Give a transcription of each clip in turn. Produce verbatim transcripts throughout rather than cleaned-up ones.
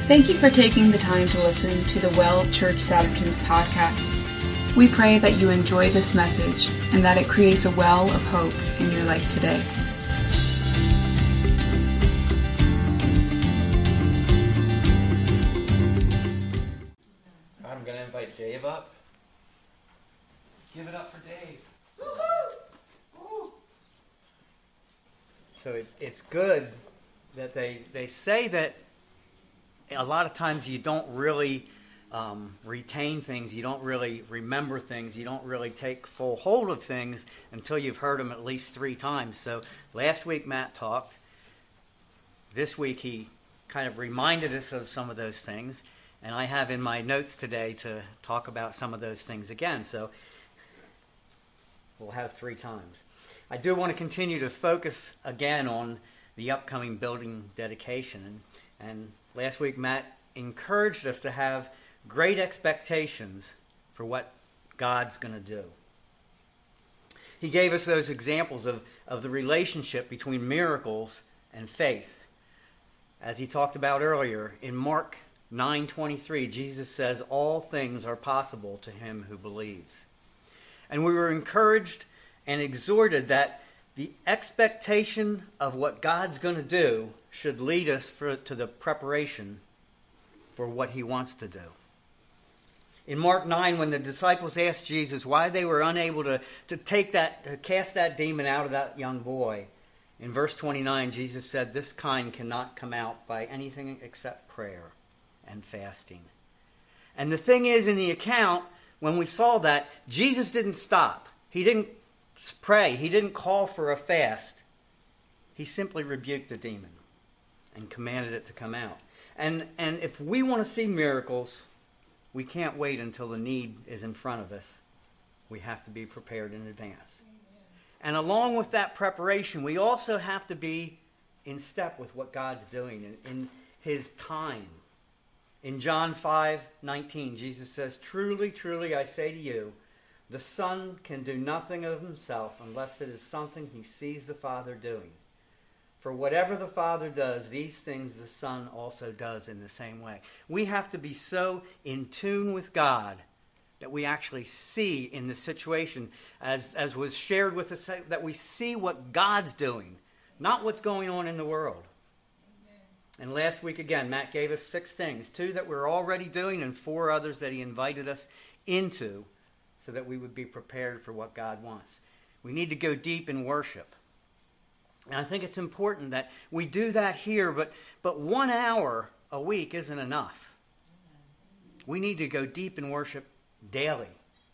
Thank you for taking the time to listen to the Well Church Satterton's podcast. We pray that you enjoy this message and that it creates a well of hope in your life today. I'm going to invite Dave up. Give it up for Dave. So it, it's good that they, they say that a lot of times you don't really um, retain things, you don't really remember things, you don't really take full hold of things until you've heard them at least three times. So last week Matt talked. This week he kind of reminded us of some of those things. And I have in my notes today to talk about some of those things again. So we'll have three times. I do want to continue to focus again on the upcoming building dedication. And, and last week Matt encouraged us to have great expectations for what God's going to do. He gave us those examples of, of the relationship between miracles and faith. As he talked about earlier, in Mark nine twenty-three, Jesus says, all things are possible to him who believes. And we were encouraged and exhorted that the expectation of what God's going to do should lead us for, to the preparation for what he wants to do. In Mark nine, when the disciples asked Jesus why they were unable to, to take that, to cast that demon out of that young boy, in verse twenty-nine, Jesus said, this kind cannot come out by anything except prayer and fasting. And the thing is, in the account, when we saw that, Jesus didn't stop. He didn't pray. He didn't call for a fast. He simply rebuked the demon and commanded it to come out. And, and if we want to see miracles, we can't wait until the need is in front of us. We have to be prepared in advance. Amen. And along with that preparation, we also have to be in step with what God's doing in, in his time. In John five nineteen, Jesus says, truly, truly, I say to you, the Son can do nothing of himself unless it is something he sees the Father doing. For whatever the Father does, these things the Son also does in the same way. We have to be so in tune with God that we actually see in the situation, as, as was shared with us, that we see what God's doing, not what's going on in the world. And last week, again, Matt gave us six things. Two that we're already doing and four others that he invited us into so that we would be prepared for what God wants. We need to go deep in worship. And I think it's important that we do that here, but, but one hour a week isn't enough. We need to go deep in worship daily.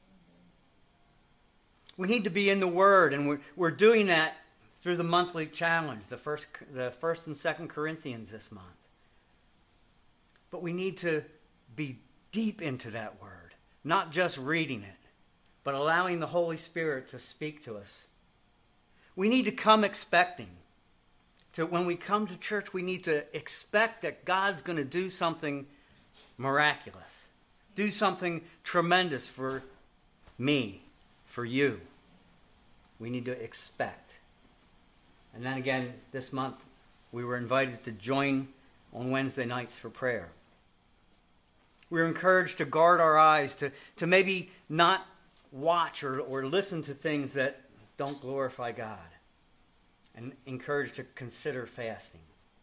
We need to be in the Word, and we're, we're doing that through the monthly challenge, the first, the first and second Corinthians this month. But we need to be deep into that Word, not just reading it, but allowing the Holy Spirit to speak to us. We need to come expecting. To, when we come to church, we need to expect that God's going to do something miraculous, do something tremendous for me, for you. We need to expect. And then again, this month, we were invited to join on Wednesday nights for prayer. We were encouraged to guard our eyes, to, to maybe not watch or, or listen to things that don't glorify God, and encouraged to consider fasting.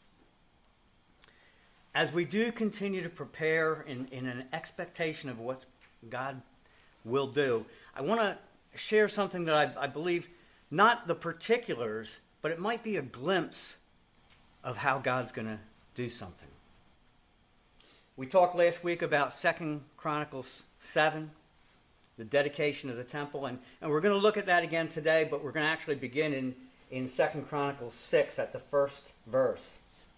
As we do continue to prepare in, in an expectation of what God will do, I want to share something that I, I believe, not the particulars, but it might be a glimpse of how God's going to do something. We talked last week about Second Chronicles seven, the dedication of the temple, and, and we're going to look at that again today, but we're going to actually begin in, in Second Chronicles six at the first verse.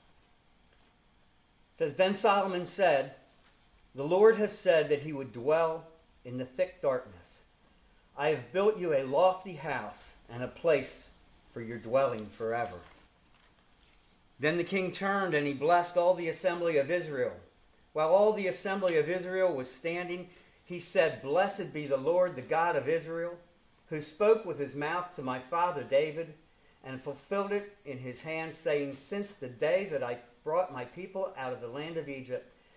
It says, Then Solomon said, The Lord has said that he would dwell in the thick darkness. I have built you a lofty house and a place for your dwelling forever. Then the king turned and he blessed all the assembly of Israel. While all the assembly of Israel was standing, he said, Blessed be the Lord, the God of Israel, who spoke with his mouth to my father David, and fulfilled it in his hands, saying, Since the day that I brought my people out of the land of Egypt,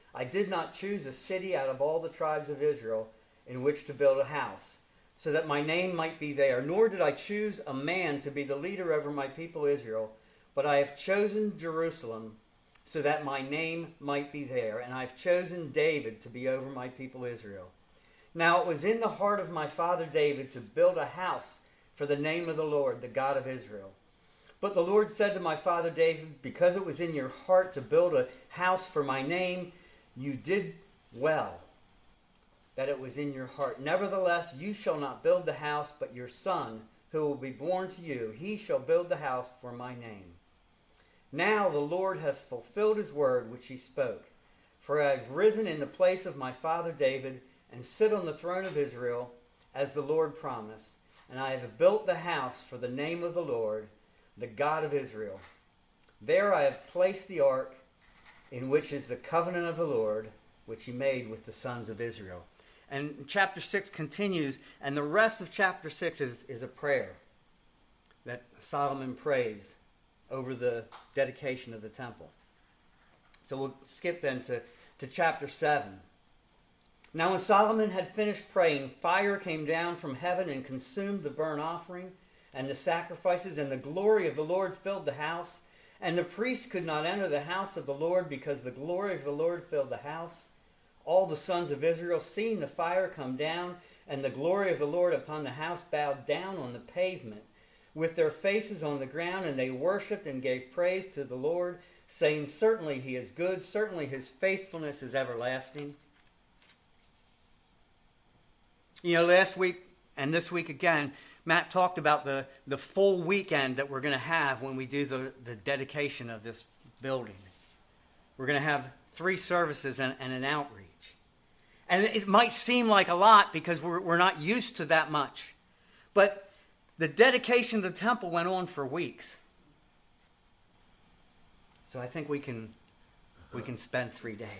I did not choose a city out of all the tribes of Israel in which to build a house, so that my name might be there. Nor did I choose a man to be the leader over my people Israel, but I have chosen Jerusalem so that my name might be there, and I have chosen David to be over my people Israel. Now it was in the heart of my father David to build a house for the name of the Lord, the God of Israel. But the Lord said to my father David, because it was in your heart to build a house for my name, you did well that it was in your heart. Nevertheless, you shall not build the house, but your son, who will be born to you, he shall build the house for my name. Now the Lord has fulfilled his word which he spoke. For I have risen in the place of my father David, and sit on the throne of Israel, as the Lord promised. And I have built the house for the name of the Lord, the God of Israel. There I have placed the ark, in which is the covenant of the Lord, which he made with the sons of Israel. And chapter six continues, and the rest of chapter six is, is a prayer that Solomon prays over the dedication of the temple. So we'll skip then to, to chapter seven. Now when Solomon had finished praying, fire came down from heaven and consumed the burnt offering and the sacrifices, and the glory of the Lord filled the house. And the priests could not enter the house of the Lord, because the glory of the Lord filled the house. All the sons of Israel, seeing the fire come down and the glory of the Lord upon the house, bowed down on the pavement with their faces on the ground, and they worshipped and gave praise to the Lord, saying, certainly he is good, certainly his faithfulness is everlasting. You know, last week and this week again, Matt talked about the, the full weekend that we're going to have when we do the, the dedication of this building. We're going to have three services and, and an outreach. And it might seem like a lot because we're, we're not used to that much. But the dedication of the temple went on for weeks. So I think we can, we can spend three days.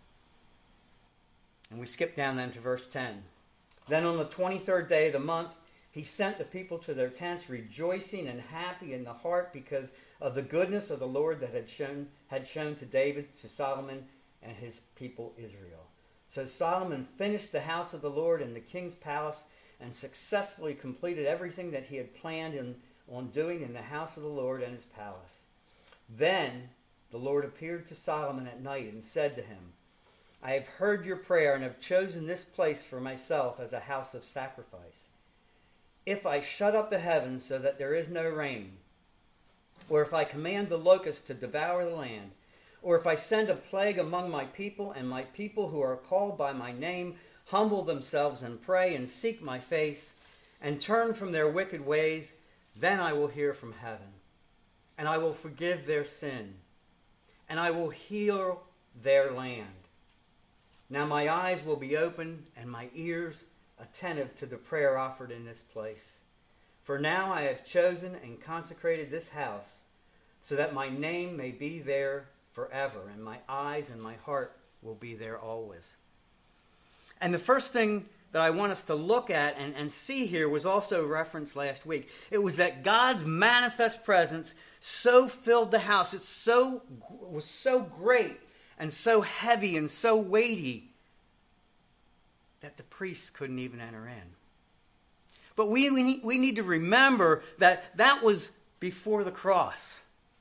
And we skip down then to verse ten. Then on the twenty-third day of the month, he sent the people to their tents, rejoicing and happy in the heart because of the goodness of the Lord that had shown, had shown to David, to Solomon, and his people Israel. So Solomon finished the house of the Lord in the king's palace and successfully completed everything that he had planned in, on doing in the house of the Lord and his palace. Then the Lord appeared to Solomon at night and said to him, I have heard your prayer and have chosen this place for myself as a house of sacrifice. If I shut up the heavens so that there is no rain, or if I command the locusts to devour the land, or if I send a plague among my people, and my people who are called by my name humble themselves and pray and seek my face, and turn from their wicked ways, then I will hear from heaven, and I will forgive their sin, and I will heal their land. Now my eyes will be open, and my ears attentive to the prayer offered in this place. For now I have chosen and consecrated this house, so that my name may be there forever, and my eyes and my heart will be there always. And the first thing that I want us to look at and, and see here was also referenced last week. It was that God's manifest presence so filled the house. It so was so great and so heavy and so weighty that the priests couldn't even enter in. But we, we, need, we need to remember that that was before the cross.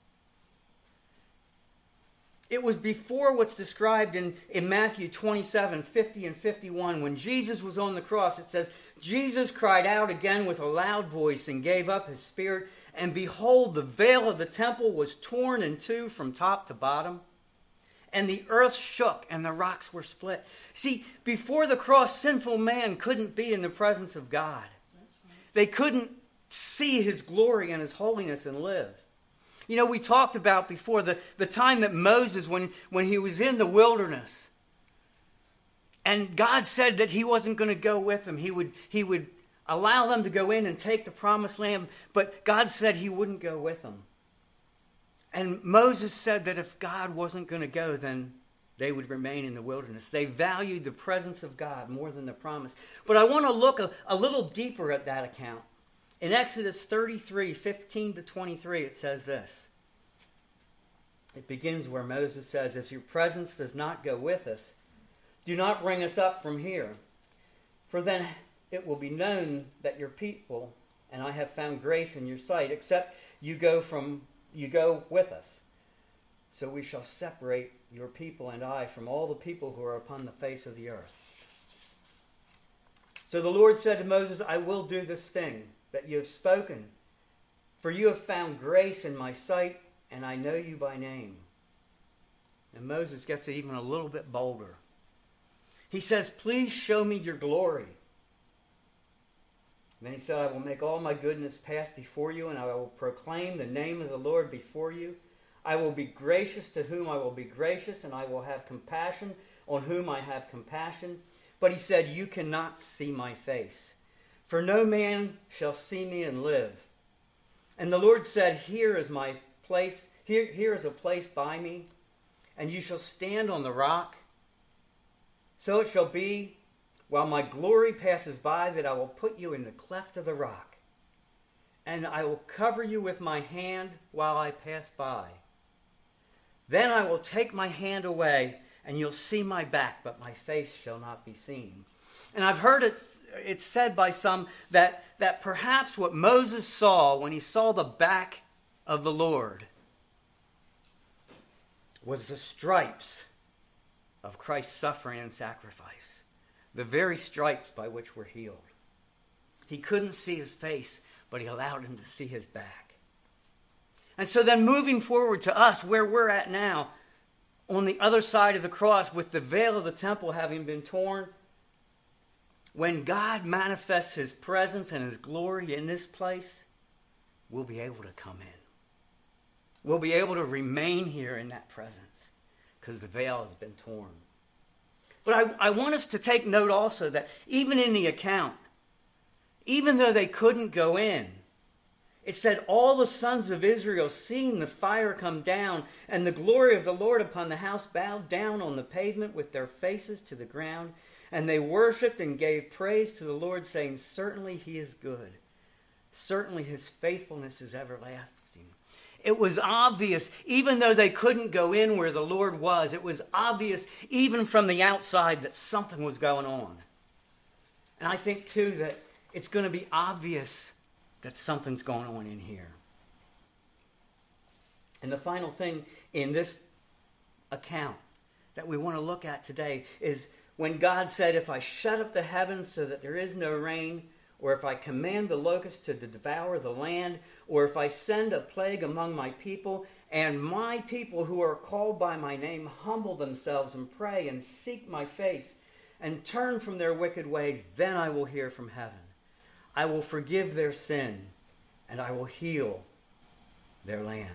It was before what's described in, in Matthew twenty-seven, fifty and fifty-one. When Jesus was on the cross, it says, Jesus cried out again with a loud voice and gave up his spirit. And behold, the veil of the temple was torn in two from top to bottom. And the earth shook and the rocks were split. See, before the cross, sinful man couldn't be in the presence of God. They couldn't see his glory and his holiness and live. You know, we talked about before the, the time that Moses, when, when he was in the wilderness, and God said that he wasn't going to go with them. He would, he would allow them to go in and take the promised land, but God said he wouldn't go with them. And Moses said that if God wasn't going to go, then they would remain in the wilderness. They valued the presence of God more than the promise. But I want to look a, a little deeper at that account. In Exodus thirty-three, fifteen to twenty-three, it says this. It begins where Moses says, if your presence does not go with us, do not bring us up from here. For then it will be known that your people and I have found grace in your sight, except you go from you go with us. So we shall separate your people and I from all the people who are upon the face of the earth. So the Lord said to Moses, I will do this thing that you have spoken, for you have found grace in my sight, and I know you by name. And Moses gets even a little bit bolder. He says, please show me your glory. And then he said, I will make all my goodness pass before you, and I will proclaim the name of the Lord before you. I will be gracious to whom I will be gracious, and I will have compassion on whom I have compassion. But he said, you cannot see my face, for no man shall see me and live. And the Lord said, here is my place, here, here is a place by me, and you shall stand on the rock. So it shall be, while my glory passes by, that I will put you in the cleft of the rock, and I will cover you with my hand while I pass by. Then I will take my hand away, and you'll see my back, but my face shall not be seen. And I've heard it, it's said by some that, that perhaps what Moses saw when he saw the back of the Lord was the stripes of Christ's suffering and sacrifice. The very stripes by which we're healed. He couldn't see his face, but he allowed him to see his back. And so then moving forward to us, where we're at now, on the other side of the cross, with the veil of the temple having been torn, when God manifests his presence and his glory in this place, we'll be able to come in. We'll be able to remain here in that presence because the veil has been torn. But I, I want us to take note also that even in the account, even though they couldn't go in, it said all the sons of Israel, seeing the fire come down and the glory of the Lord upon the house, bowed down on the pavement with their faces to the ground. And they worshipped and gave praise to the Lord, saying, certainly he is good. Certainly his faithfulness is everlasting. It was obvious, even though they couldn't go in where the Lord was, it was obvious even from the outside that something was going on. And I think, too, that it's going to be obvious that something's going on in here. And the final thing in this account that we want to look at today is when God said, if I shut up the heavens so that there is no rain, or if I command the locusts to devour the land, or if I send a plague among my people, and my people who are called by my name humble themselves and pray and seek my face and turn from their wicked ways, then I will hear from heaven. I will forgive their sin, and I will heal their land.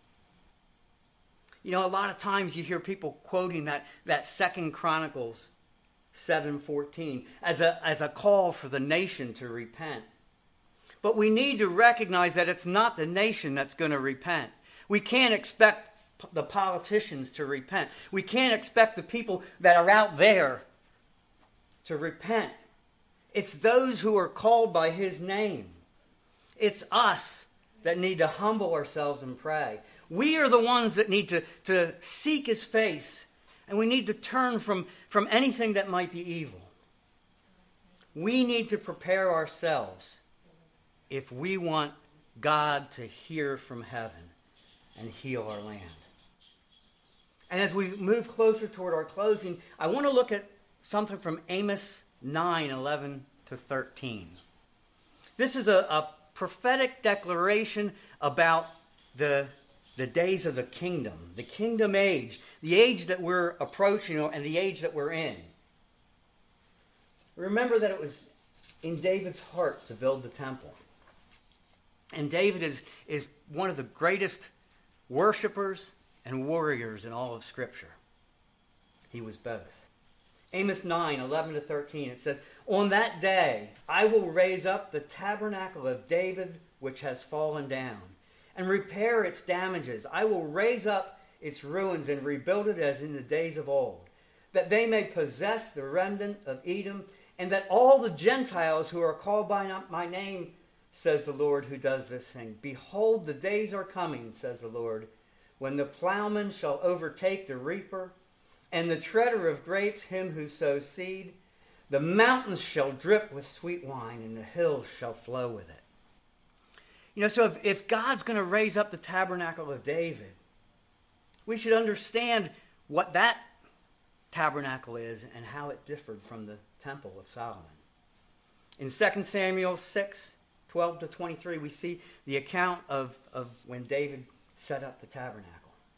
You know, a lot of times you hear people quoting that, that Second Chronicles seven fourteen as a, as a call for the nation to repent. But we need to recognize that it's not the nation that's going to repent. We can't expect the politicians to repent. We can't expect the people that are out there to repent. It's those who are called by his name. It's us that need to humble ourselves and pray. We are the ones that need to, to seek his face, and we need to turn from, from anything that might be evil. We need to prepare ourselves if we want God to hear from heaven and heal our land. And as we move closer toward our closing, I want to look at something from Amos nine, eleven to thirteen. This is a, a prophetic declaration about the, the days of the kingdom, the kingdom age, the age that we're approaching and the age that we're in. Remember that it was in David's heart to build the temple. And David is, is one of the greatest worshipers and warriors in all of Scripture. He was both. Amos nine, eleven to thirteen, it says, on that day I will raise up the tabernacle of David which has fallen down, and repair its damages. I will raise up its ruins and rebuild it as in the days of old, that they may possess the remnant of Edom, and that all the Gentiles who are called by my name, says the Lord who does this thing. Behold, the days are coming, says the Lord, when the plowman shall overtake the reaper, and the treader of grapes him who sows seed. The mountains shall drip with sweet wine, and the hills shall flow with it. You know, so if, if God's going to raise up the tabernacle of David, we should understand what that tabernacle is and how it differed from the temple of Solomon. In Second Samuel six, twelve to twenty-three, we see the account of, of when David set up the tabernacle.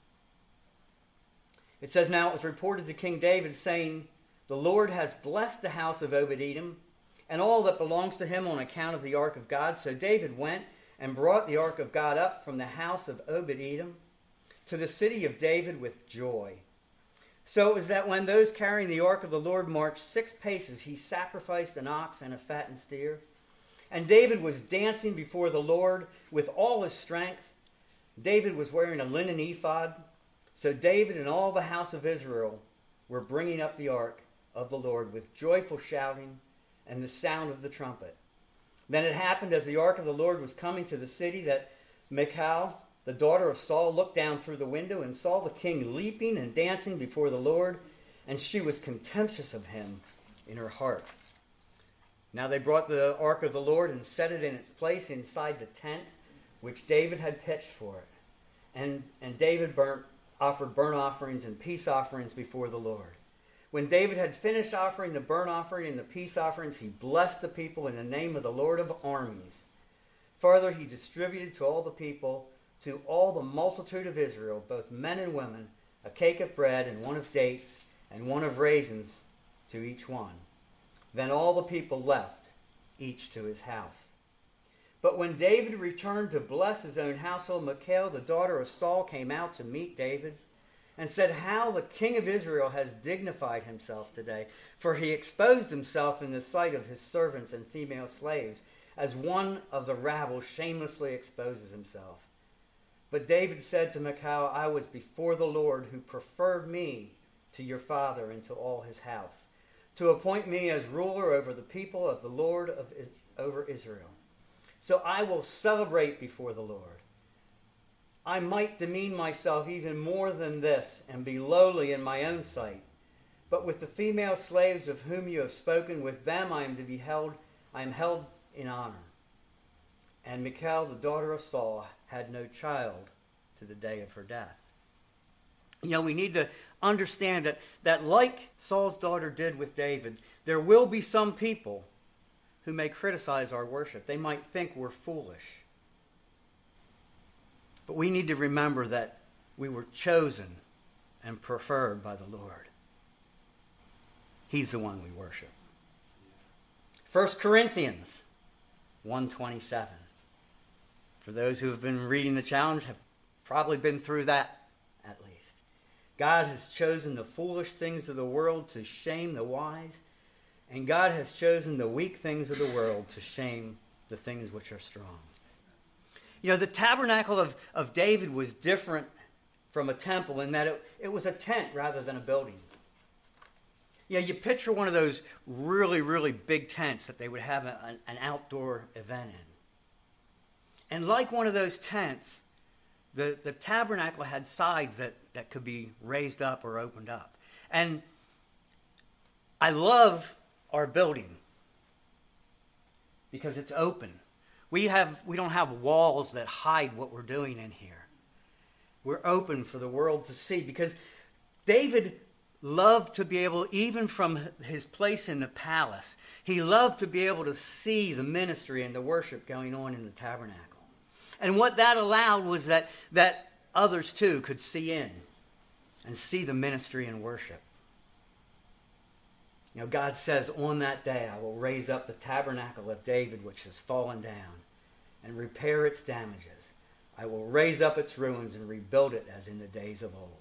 It says, "Now it was reported to King David, saying, the Lord has blessed the house of Obed-Edom and all that belongs to him on account of the ark of God. So David went and brought the ark of God up from the house of Obed-Edom to the city of David with joy. So it was that when those carrying the ark of the Lord marched six paces, he sacrificed an ox and a fattened steer. And David was dancing before the Lord with all his strength. David was wearing a linen ephod. So David and all the house of Israel were bringing up the ark of the Lord with joyful shouting and the sound of the trumpet. Then it happened as the ark of the Lord was coming to the city that Michal, the daughter of Saul, looked down through the window and saw the king leaping and dancing before the Lord, and she was contemptuous of him in her heart. Now they brought the ark of the Lord and set it in its place inside the tent which David had pitched for it. And, and David burnt, offered burnt offerings and peace offerings before the Lord. When David had finished offering the burnt offering and the peace offerings, he blessed the people in the name of the Lord of armies. Further, he distributed to all the people, to all the multitude of Israel, both men and women, a cake of bread and one of dates and one of raisins to each one. Then all the people left, each to his house. But when David returned to bless his own household, Michal, the daughter of Saul, came out to meet David and said, how the king of Israel has dignified himself today, for he exposed himself in the sight of his servants and female slaves, as one of the rabble shamelessly exposes himself. But David said to Michal, I was before the Lord, who preferred me to your father and to all his house, to appoint me as ruler over the people of the Lord of over Israel. So I will celebrate before the Lord. I might demean myself even more than this and be lowly in my own sight. But with the female slaves of whom you have spoken, with them I am to be held, I am held in honor. And Michal, the daughter of Saul, had no child to the day of her death. You know, we need to understand that, that like Saul's daughter did with David, there will be some people who may criticize our worship. They might think we're foolish. But we need to remember that we were chosen and preferred by the Lord. He's the one we worship. First Corinthians one twenty-seven. For those who have been reading the challenge, have probably been through that at least. God has chosen the foolish things of the world to shame the wise, and God has chosen the weak things of the world to shame the things which are strong. You know, the tabernacle of, of David was different from a temple in that it, it was a tent rather than a building. You know, you picture one of those really, really big tents that they would have a, an, an outdoor event in. And like one of those tents, the, the tabernacle had sides that, that could be raised up or opened up. And I love our building because it's open. We have we don't have walls that hide what we're doing in here. We're open for the world to see, because David loved to be able, even from his place in the palace, he loved to be able to see the ministry and the worship going on in the tabernacle. And what that allowed was that, that others too could see in and see the ministry and worship. You know, God says, on that day I will raise up the tabernacle of David, which has fallen down, and repair its damages. I will raise up its ruins and rebuild it as in the days of old.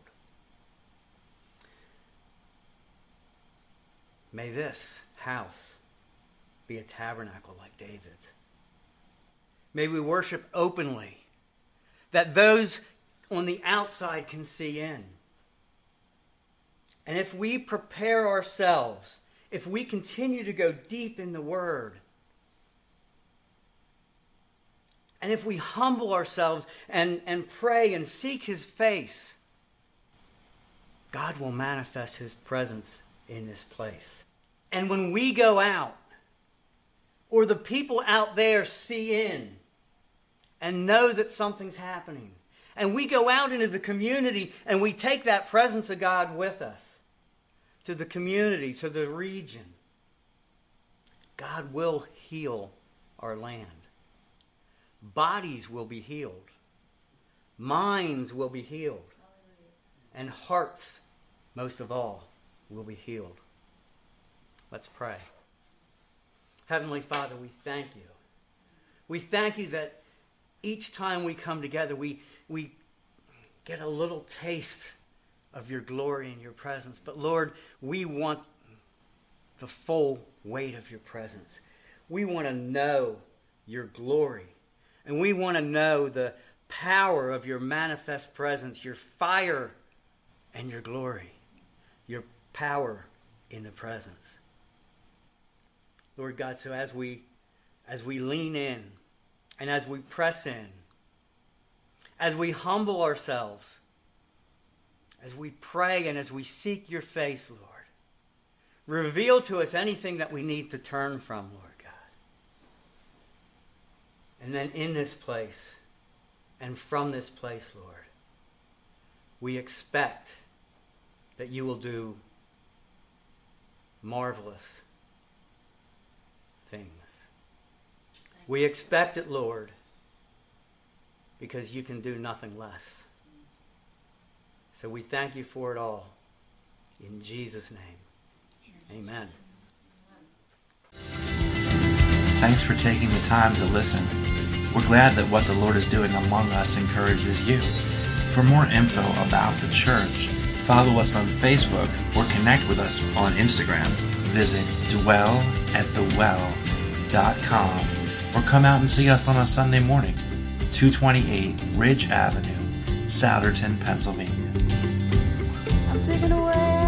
May this house be a tabernacle like David's. May we worship openly, that those on the outside can see in. And if we prepare ourselves, if we continue to go deep in the Word, And if we humble ourselves and, and pray and seek his face, God will manifest his presence in this place. And when we go out, or the people out there see in and know that something's happening, and we go out into the community and we take that presence of God with us to the community, to the region, God will heal our land. Bodies will be healed. Minds will be healed. And hearts, most of all, will be healed. Let's pray. Heavenly Father, we thank you. We thank you that each time we come together, we, we get a little taste of your glory and your presence. But Lord, we want the full weight of your presence. We want to know your glory. And we want to know the power of your manifest presence, your fire and your glory, your power in the presence. Lord God, so as we as we lean in and as we press in, as we humble ourselves, as we pray and as we seek your face, Lord, reveal to us anything that we need to turn from, Lord God. And then in this place and from this place, Lord, we expect that you will do marvelous things. We expect it, Lord, because you can do nothing less. So we thank you for it all. In Jesus' name, amen. Thanks for taking the time to listen. We're glad that what the Lord is doing among us encourages you. For more info about the church, follow us on Facebook or connect with us on Instagram. Visit dwell at the well dot com or come out and see us on a Sunday morning, two twenty-eight Ridge Avenue, Souderton, Pennsylvania. I'm taken away.